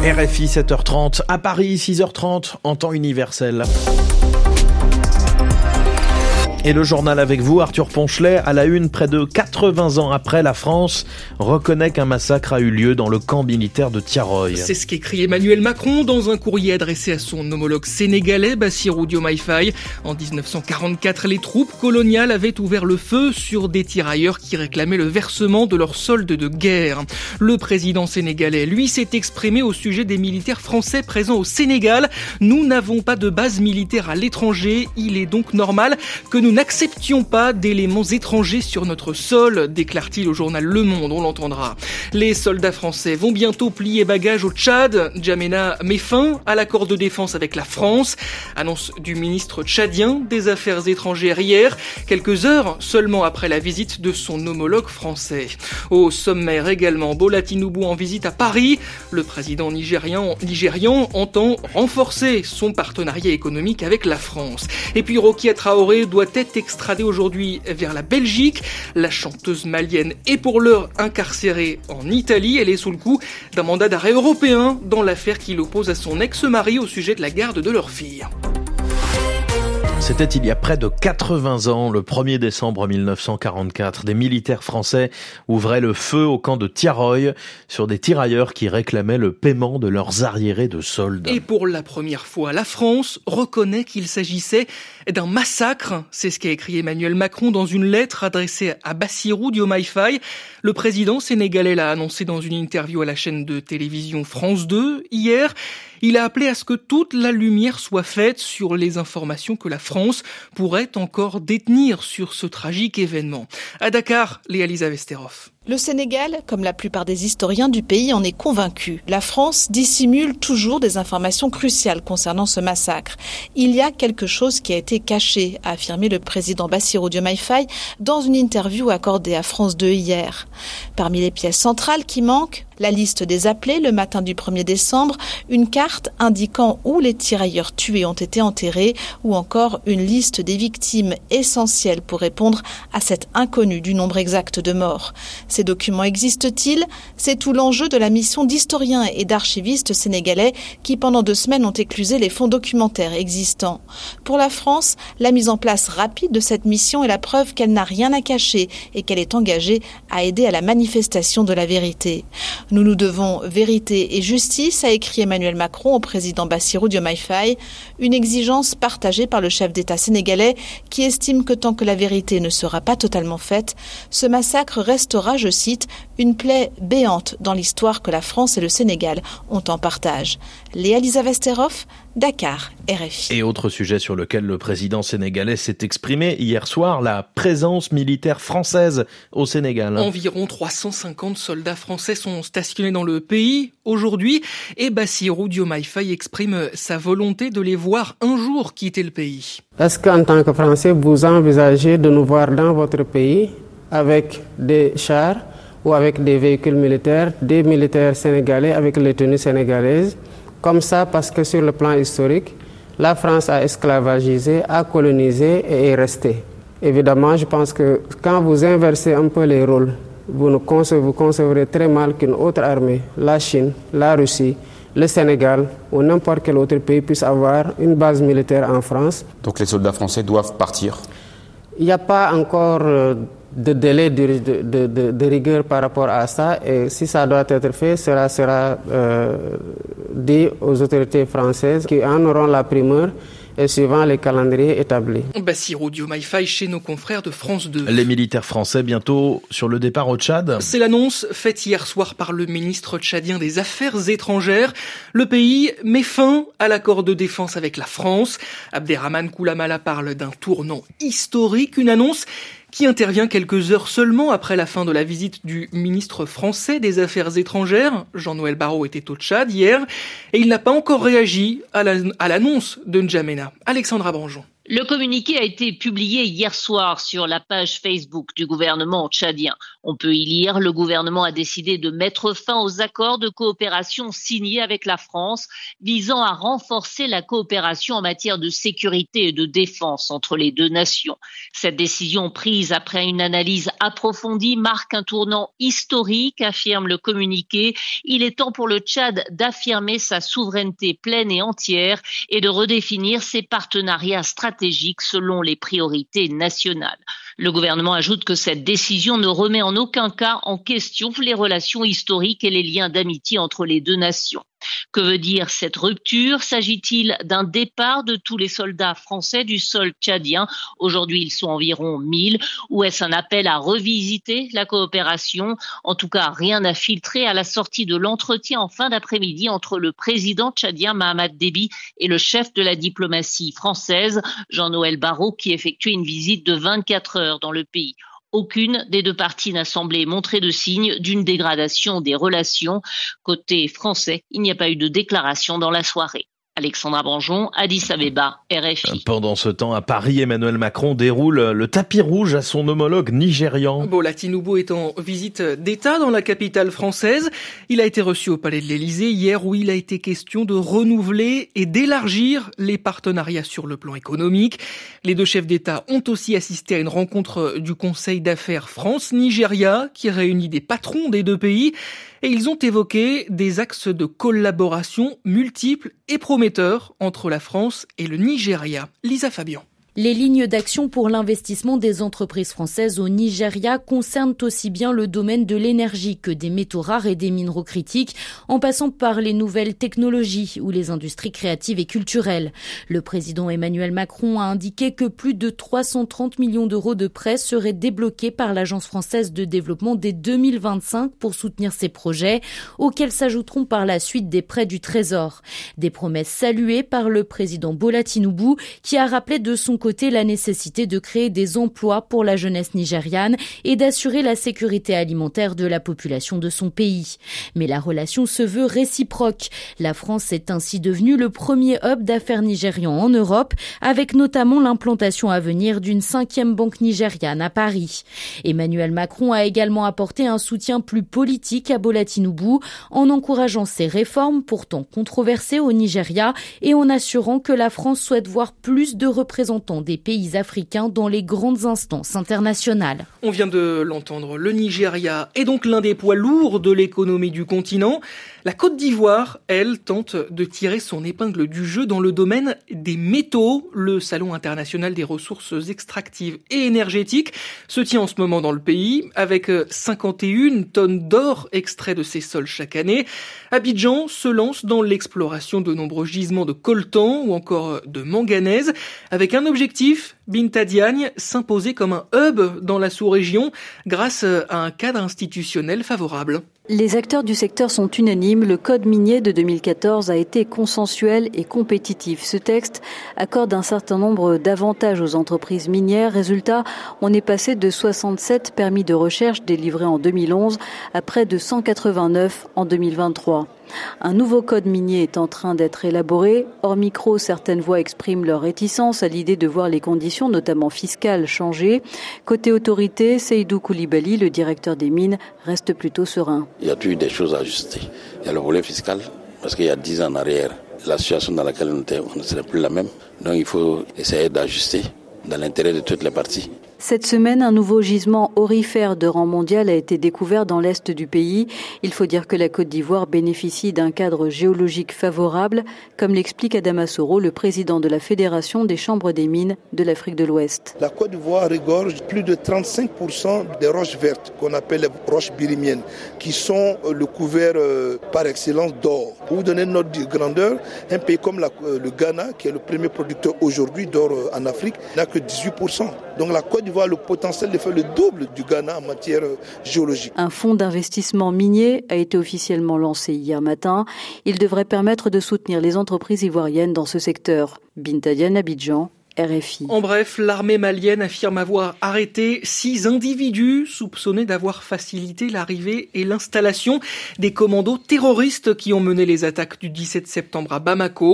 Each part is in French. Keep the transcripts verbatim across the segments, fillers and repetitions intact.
R F I sept heures trente, à Paris six heures trente, en temps universel. Et le journal avec vous, Arthur Ponchelet, à la une, près de quatre-vingts ans après, la France reconnaît qu'un massacre a eu lieu dans le camp militaire de Thiaroye. C'est ce qu'écrit Emmanuel Macron dans un courrier adressé à son homologue sénégalais, Bassirou Diomaye Faye. En dix-neuf cent quarante-quatre, les troupes coloniales avaient ouvert le feu sur des tirailleurs qui réclamaient le versement de leur solde de guerre. Le président sénégalais, lui, s'est exprimé au sujet des militaires français présents au Sénégal. Nous n'avons pas de base militaire à l'étranger. Il est donc normal que nous Nous n'acceptions pas d'éléments étrangers sur notre sol, déclare-t-il au journal Le Monde, on l'entendra. Les soldats français vont bientôt plier bagages au Tchad. N'Djamena met fin à l'accord de défense avec la France. Annonce du ministre tchadien des Affaires étrangères hier, quelques heures seulement après la visite de son homologue français. Au sommaire également, Bola Tinubu en visite à Paris. Le président nigérian, nigérian entend renforcer son partenariat économique avec la France. Et puis Rokia Traoré doit être extradée aujourd'hui vers la Belgique. La chanteuse malienne est pour l'heure incarcérée en Italie. Elle est sous le coup d'un mandat d'arrêt européen dans l'affaire qui l'oppose à son ex-mari au sujet de la garde de leur fille. C'était il y a près de quatre-vingts ans, le premier décembre mille neuf cent quarante-quatre. Des militaires français ouvraient le feu au camp de Thiaroye sur des tirailleurs qui réclamaient le paiement de leurs arriérés de solde. Et pour la première fois, la France reconnaît qu'il s'agissait d'un massacre. C'est ce qu'a écrit Emmanuel Macron dans une lettre adressée à Bassirou Diomaye Faye. Le président sénégalais l'a annoncé dans une interview à la chaîne de télévision France deux hier. Il a appelé à ce que toute la lumière soit faite sur les informations que la France pourrait encore détenir sur ce tragique événement. À Dakar, Léa-Lisa Vesterhoff. Le Sénégal, comme la plupart des historiens du pays, en est convaincu. La France dissimule toujours des informations cruciales concernant ce massacre. Il y a quelque chose qui a été caché, a affirmé le président Bassirou Diomaye Faye dans une interview accordée à France deux hier. Parmi les pièces centrales qui manquent, la liste des appelés le matin du premier décembre, une carte indiquant où les tirailleurs tués ont été enterrés ou encore une liste des victimes essentielles pour répondre à cet inconnu du nombre exact de morts. Ces documents existent-ils ? C'est tout l'enjeu de la mission d'historiens et d'archivistes sénégalais qui pendant deux semaines ont éclusé les fonds documentaires existants. Pour la France, la mise en place rapide de cette mission est la preuve qu'elle n'a rien à cacher et qu'elle est engagée à aider à la manifestation de la vérité. Nous nous devons vérité et justice, a écrit Emmanuel Macron au président Bassirou Diomaye Faye, une exigence partagée par le chef d'État sénégalais qui estime que tant que la vérité ne sera pas totalement faite, ce massacre restera, je cite, une plaie béante dans l'histoire que la France et le Sénégal ont en partage. Léa-Lisa Vesterhoff, Dakar, R F I. Et autre sujet sur lequel le président sénégalais s'est exprimé hier soir, la présence militaire française au Sénégal. Environ trois cent cinquante soldats français sont stationnés dans le pays aujourd'hui et Bassirou Diomaye Faye exprime sa volonté de les voir un jour quitter le pays. Est-ce qu'en tant que Français, vous envisagez de nous voir dans votre pays avec des chars ou avec des véhicules militaires, des militaires sénégalais avec les tenues sénégalaises? Comme ça, parce que sur le plan historique, la France a esclavagisé, a colonisé et est restée. Évidemment, je pense que quand vous inversez un peu les rôles, vous, ne concevez, vous concevrez très mal qu'une autre armée, la Chine, la Russie, le Sénégal ou n'importe quel autre pays puisse avoir une base militaire en France. Donc les soldats français doivent partir? Il n'y a pas encore de délai de, de, de, de rigueur par rapport à ça, et si ça doit être fait, cela sera euh, dit aux autorités françaises qui en auront la primeur et suivant les calendriers établis. Bassirou Diomaye Faye chez nos confrères de France deux. Les militaires français bientôt sur le départ au Tchad. C'est l'annonce faite hier soir par le ministre tchadien des Affaires étrangères. Le pays met fin à l'accord de défense avec la France. Abderrahmane Koulamala parle d'un tournant historique, une annonce qui intervient quelques heures seulement après la fin de la visite du ministre français des Affaires étrangères. Jean-Noël Barrot était au Tchad hier et il n'a pas encore réagi à l'annonce de N'Djamena. Alexandra Branjon. Le communiqué a été publié hier soir sur la page Facebook du gouvernement tchadien. On peut y lire: le gouvernement a décidé de mettre fin aux accords de coopération signés avec la France, visant à renforcer la coopération en matière de sécurité et de défense entre les deux nations. Cette décision, prise après une analyse approfondie, marque un tournant historique, affirme le communiqué. Il est temps pour le Tchad d'affirmer sa souveraineté pleine et entière et de redéfinir ses partenariats stratégiques selon les priorités nationales. Le gouvernement ajoute que cette décision ne remet en aucun cas en question les relations historiques et les liens d'amitié entre les deux nations. Que veut dire cette rupture? S'agit-il d'un départ de tous les soldats français du sol tchadien? Aujourd'hui, ils sont environ mille. Ou est-ce un appel à revisiter la coopération? En tout cas, rien n'a filtré à la sortie de l'entretien en fin d'après-midi entre le président tchadien Mahamat Déby et le chef de la diplomatie française, Jean-Noël Barrot, qui effectuait une visite de vingt-quatre heures dans le pays. Aucune des deux parties n'a semblé montrer de signe d'une dégradation des relations. Côté français, il n'y a pas eu de déclaration dans la soirée. Alexandra Banjon, Addis Abeba, R F I. Pendant ce temps, à Paris, Emmanuel Macron déroule le tapis rouge à son homologue nigérian. Bola Tinubu est en visite d'État dans la capitale française. Il a été reçu au Palais de l'Élysée hier, où il a été question de renouveler et d'élargir les partenariats sur le plan économique. Les deux chefs d'État ont aussi assisté à une rencontre du Conseil d'affaires France-Nigeria qui réunit des patrons des deux pays. Et ils ont évoqué des axes de collaboration multiples et prometteurs entre la France et le Nigeria. Lisa Fabian. Les lignes d'action pour l'investissement des entreprises françaises au Nigeria concernent aussi bien le domaine de l'énergie que des métaux rares et des minéraux critiques, en passant par les nouvelles technologies ou les industries créatives et culturelles. Le président Emmanuel Macron a indiqué que plus de trois cent trente millions d'euros de prêts seraient débloqués par l'Agence française de développement dès deux mille vingt-cinq pour soutenir ces projets, auxquels s'ajouteront par la suite des prêts du Trésor. Des promesses saluées par le président Bola Tinubu, qui a rappelé de son côté la nécessité de créer des emplois pour la jeunesse nigériane et d'assurer la sécurité alimentaire de la population de son pays. Mais la relation se veut réciproque. La France est ainsi devenue le premier hub d'affaires nigérian en Europe, avec notamment l'implantation à venir d'une cinquième banque nigériane à Paris. Emmanuel Macron a également apporté un soutien plus politique à Bola Tinubu en encourageant ces réformes pourtant controversées au Nigeria et en assurant que la France souhaite voir plus de représentants des pays africains dans les grandes instances internationales. On vient de l'entendre, le Nigeria est donc l'un des poids lourds de l'économie du continent. La Côte d'Ivoire, elle, tente de tirer son épingle du jeu dans le domaine des métaux. Le Salon international des ressources extractives et énergétiques se tient en ce moment dans le pays, avec cinquante et une tonnes d'or extraits de ses sols chaque année. Abidjan se lance dans l'exploration de nombreux gisements de coltan ou encore de manganèse, avec un objectif, Binta Diagne, s'imposer comme un hub dans la sous-région grâce à un cadre institutionnel favorable. Les acteurs du secteur sont unanimes. Le code minier de deux mille quatorze a été consensuel et compétitif. Ce texte accorde un certain nombre d'avantages aux entreprises minières. Résultat, on est passé de soixante-sept permis de recherche délivrés en deux mille onze à près de cent quatre-vingt-neuf en deux mille vingt-trois. Un nouveau code minier est en train d'être élaboré. Hors micro, certaines voix expriment leur réticence à l'idée de voir les conditions, notamment fiscales, changer. Côté autorité, Seydou Koulibaly, le directeur des mines, reste plutôt serein. Il y a toujours des choses à ajuster. Il y a le volet fiscal, parce qu'il y a dix ans en arrière, la situation dans laquelle on était, on ne serait plus la même. Donc il faut essayer d'ajuster dans l'intérêt de toutes les parties. Cette semaine, un nouveau gisement aurifère de rang mondial a été découvert dans l'est du pays. Il faut dire que la Côte d'Ivoire bénéficie d'un cadre géologique favorable, comme l'explique Adama Soro, le président de la Fédération des chambres des mines de l'Afrique de l'Ouest. La Côte d'Ivoire regorge plus de trente-cinq pour cent des roches vertes qu'on appelle les roches birimiennes, qui sont le couvert euh, par excellence d'or. Pour vous donner une note de grandeur, un pays comme la, euh, le Ghana, qui est le premier producteur aujourd'hui d'or euh, en Afrique, n'a que dix-huit pour cent. Donc la Côte d'Ivoire a le potentiel de faire le double du Ghana en matière géologique. Un fonds d'investissement minier a été officiellement lancé hier matin. Il devrait permettre de soutenir les entreprises ivoiriennes dans ce secteur. Binta Diagne, Abidjan, R F I. En bref, l'armée malienne affirme avoir arrêté six individus soupçonnés d'avoir facilité l'arrivée et l'installation des commandos terroristes qui ont mené les attaques du dix-sept septembre à Bamako.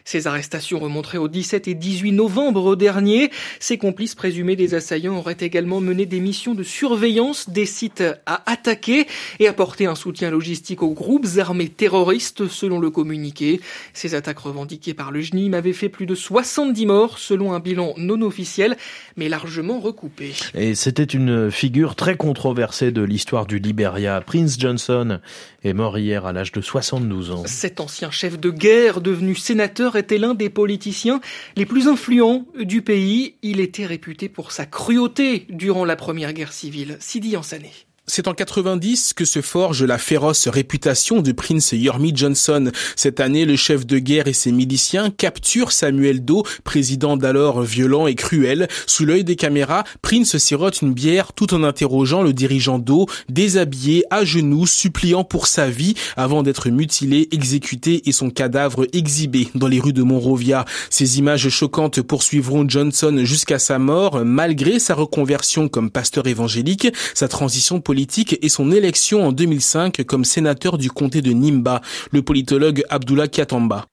Ces arrestations remonteraient au dix-sept et dix-huit novembre dernier. Ces complices présumés des assaillants auraient également mené des missions de surveillance des sites à attaquer et apporté un soutien logistique aux groupes armés terroristes, selon le communiqué. Ces attaques revendiquées par le J N I M avaient fait plus de soixante-dix morts, selon un bilan non officiel, mais largement recoupé. Et c'était une figure très controversée de l'histoire du Libéria. Prince Johnson est mort hier à l'âge de soixante-douze ans. Cet ancien chef de guerre, devenu sénateur, était l'un des politiciens les plus influents du pays. Il était réputé pour sa cruauté durant la Première Guerre civile. Sidi Yansané. C'est en quatre-vingt-dix que se forge la féroce réputation de Prince Yormi Johnson. Cette année, le chef de guerre et ses miliciens capturent Samuel Doe, président d'alors violent et cruel. Sous l'œil des caméras, Prince sirote une bière tout en interrogeant le dirigeant Doe, déshabillé, à genoux, suppliant pour sa vie, avant d'être mutilé, exécuté et son cadavre exhibé dans les rues de Monrovia. Ces images choquantes poursuivront Johnson jusqu'à sa mort, malgré sa reconversion comme pasteur évangélique, sa transition politique et son élection en deux mille cinq comme sénateur du comté de Nimba. Le politologue Abdullah Kiatamba.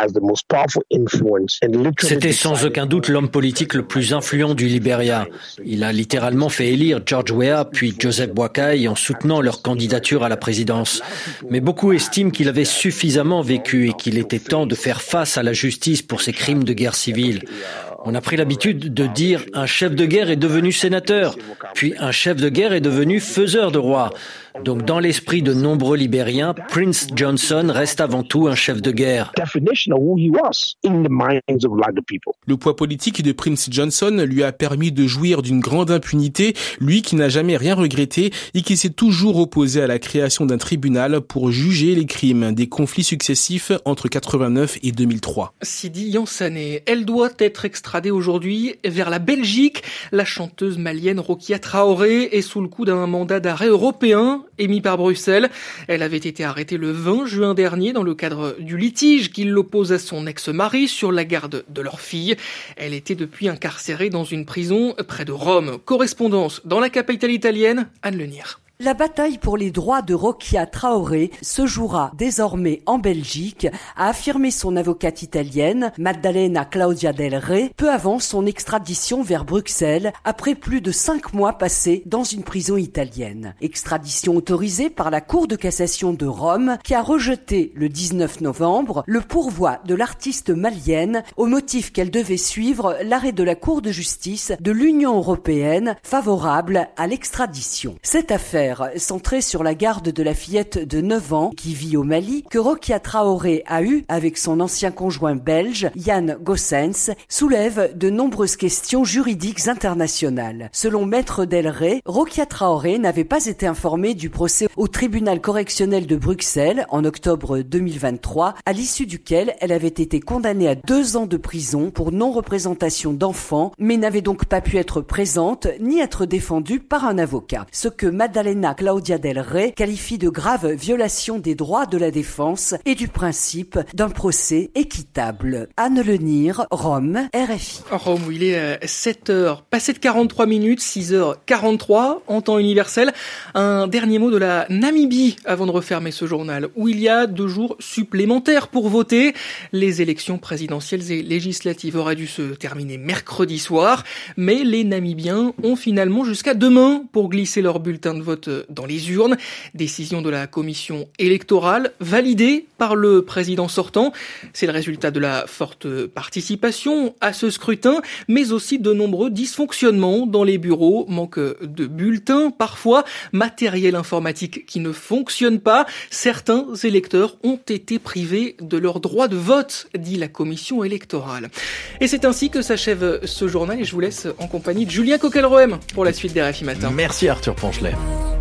C'était sans aucun doute l'homme politique le plus influent du Libéria. Il a littéralement fait élire George Weah puis Joseph Boakai en soutenant leur candidature à la présidence. Mais beaucoup estiment qu'il avait suffisamment vécu et qu'il était temps de faire face à la justice pour ses crimes de guerre civile. On a pris l'habitude de dire un chef de guerre est devenu sénateur, puis un chef de guerre est devenu faiseur de roi. Donc dans l'esprit de nombreux Libériens, Prince Johnson reste avant tout un chef de guerre. Le poids politique de Prince Johnson lui a permis de jouir d'une grande impunité, lui qui n'a jamais rien regretté et qui s'est toujours opposé à la création d'un tribunal pour juger les crimes des conflits successifs entre quatre-vingt-neuf et deux mille trois. Sidi Yansané, elle doit être extradée aujourd'hui vers la Belgique. La chanteuse malienne Rokia Traoré est sous le coup d'un mandat d'arrêt européen émis par Bruxelles. Elle avait été arrêtée le vingt juin dernier dans le cadre du litige qui l'oppose à son ex-mari sur la garde de leur fille. Elle était depuis incarcérée dans une prison près de Rome. Correspondance dans la capitale italienne, Anne Lenir. La bataille pour les droits de Rokia Traoré se jouera désormais en Belgique, a affirmé son avocate italienne, Maddalena Claudia Del Re, peu avant son extradition vers Bruxelles, après plus de cinq mois passés dans une prison italienne. Extradition autorisée par la Cour de cassation de Rome, qui a rejeté le dix-neuf novembre le pourvoi de l'artiste malienne au motif qu'elle devait suivre l'arrêt de la Cour de justice de l'Union européenne favorable à l'extradition. Cette affaire centrée sur la garde de la fillette de neuf ans qui vit au Mali, que Rokia Traoré a eue avec son ancien conjoint belge, Jan Gossens, soulève de nombreuses questions juridiques internationales. Selon Maître Del Re, Rokia Traoré n'avait pas été informée du procès au tribunal correctionnel de Bruxelles en octobre deux mille vingt-trois, à l'issue duquel elle avait été condamnée à deux ans de prison pour non-représentation d'enfants, mais n'avait donc pas pu être présente ni être défendue par un avocat. Ce que Maddalena Claudia Del Re qualifie de grave violation des droits de la défense et du principe d'un procès équitable. Anne Lenir, Rome, R F I. Rome, où il est sept heures, passé de quarante-trois minutes, six heures quarante-trois, en temps universel. Un dernier mot de la Namibie avant de refermer ce journal, où il y a deux jours supplémentaires pour voter. Les élections présidentielles et législatives auraient dû se terminer mercredi soir, mais les Namibiens ont finalement jusqu'à demain pour glisser leur bulletin de vote dans les urnes. Décision de la commission électorale validée par le président sortant. C'est le résultat de la forte participation à ce scrutin, mais aussi de nombreux dysfonctionnements dans les bureaux, manque de bulletins, parfois matériel informatique qui ne fonctionne pas. Certains électeurs ont été privés de leur droit de vote, dit la commission électorale. Et c'est ainsi que s'achève ce journal et je vous laisse en compagnie de Julien Coquelroem pour la suite des R F I Matin. Merci Arthur Ponchelet.